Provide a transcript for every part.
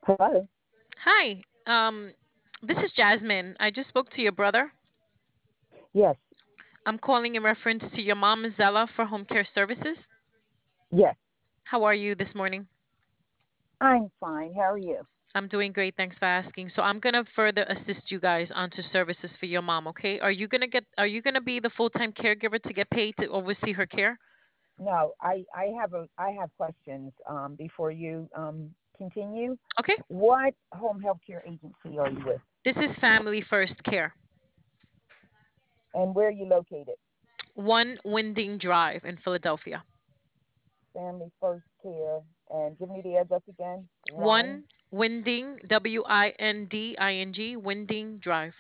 Hello. Hi. This is Jasmine. I just spoke to your brother. Yes. I'm calling in reference to your mom, Zella, for home care services. Yes. How are you this morning? I'm fine. How are you? I'm doing great. Thanks for asking. So I'm gonna further assist you guys onto services for your mom. Okay? Are you gonna be the full time caregiver to get paid to oversee her care? No, I have questions before you continue. Okay. What home health care agency are you with, This is Family First Care, and where are you located? One Winding Drive in Philadelphia. Family First Care, and give me the address again. One. One Winding, Winding, Winding Drive.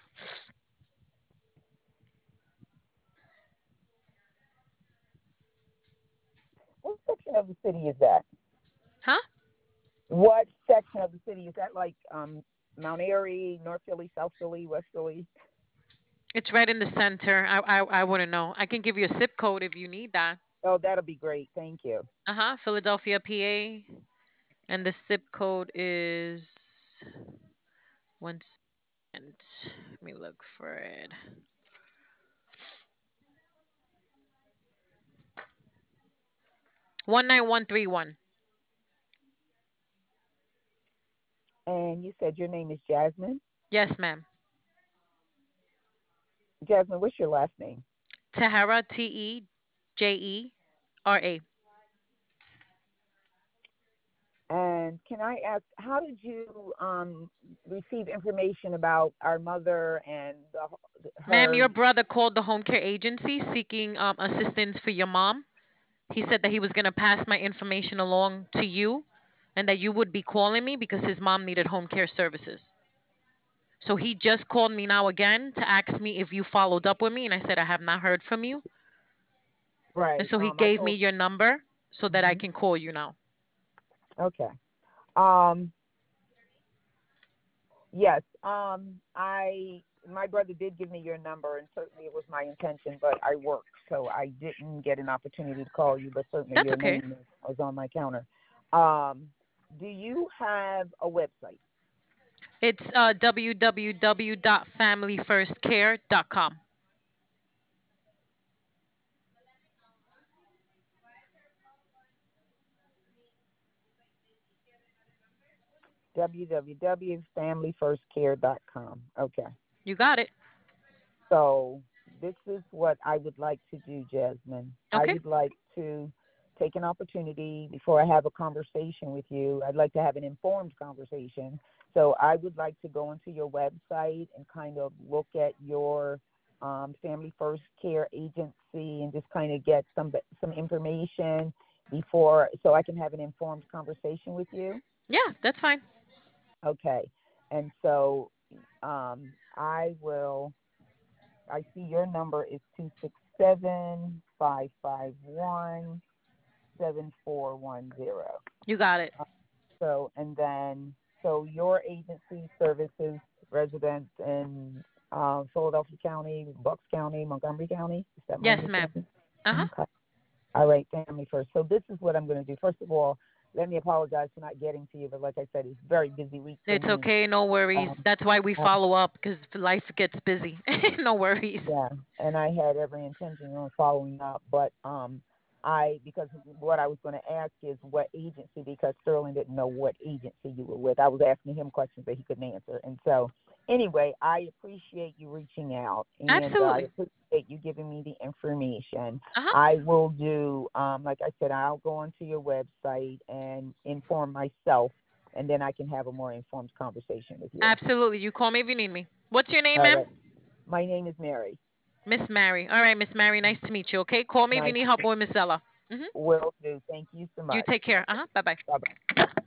What section of the city is that? Huh? What section of the city is that? Like Mount Airy, North Philly, South Philly, West Philly? It's right in the center. I wouldn't know. I can give you a zip code if you need that. Oh, that'll be great. Thank you. Philadelphia, PA, and the zip code is one second. Let me look for it. 19131. And you said your name is Jasmine. Yes, ma'am. Jasmine, what's your last name? Tahara, Tejera. And can I ask, how did you receive information about our mother and Ma'am, her? your brother called the home care agency seeking assistance for your mom. He said that he was gonna pass my information along to you, and that you would be calling me because his mom needed home care services. So he just called me now again to ask me if you followed up with me, and I said I have not heard from you. And Right. so he I gave me told. your number so that I Hmm. can call you now. Okay. Um, yes. My brother did give me your number, and certainly it was my intention, but I worked, so I didn't get an opportunity to call you. But certainly That's your okay. name was on my counter. Um, do you have a website? It's www.familyfirstcare.com. www.familyfirstcare.com. Okay. You got it. So this is what I would like to do, Jasmine. I Okay. would like to take an opportunity before I have a conversation with you. I'd like to have an informed conversation. So I would like to go into your website and kind of look at your Family First Care Agency and just kind of get some information before, so I can have an informed conversation with you. Yeah, that's fine. Okay. And so I will. I see your number is 267-551-7410. You got it. So, and then, so your agency services residents in Philadelphia County, Bucks County, Montgomery County. Is that my Yes, ma'am. understanding? Uh huh. Okay. All right, family first. So this is what I'm going to do. First of all, let me apologize for not getting to you, but like I said, it's a very busy week for It's me. okay. No worries. Um, That's why we I follow up because life gets busy. No worries. Yeah, and I had every intention on following up, but I because what I was going to ask is what agency, because Sterling didn't know what agency you were with. I was asking him questions that he couldn't answer, and so anyway, I appreciate you reaching out, and I Absolutely. appreciate you giving me the information. Uh huh. I will do, like I said, I'll go onto your website and inform myself, and then I can have a more informed conversation with you. Absolutely. You call me if you need me. What's your name, All ma'am? right, my name is Mary. Miss Mary. All right, Miss Mary. Nice to meet you. Okay. Call me if you Nice. need help with Miss Ella. Will do. Thank you so You much. take care. Bye bye. Bye bye.